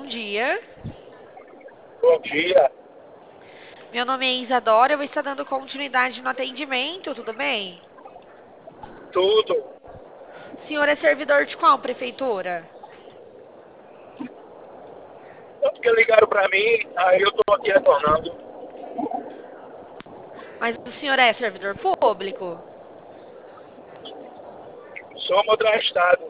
dia. Bom dia, Meu nome é Isadora, eu vou estar dando continuidade no atendimento, tudo bem? tudo. O senhor é servidor de qual prefeitura? Só porque ligaram para mim, aí eu estou aqui retornando. Mas o senhor é servidor público? Sou motoristado.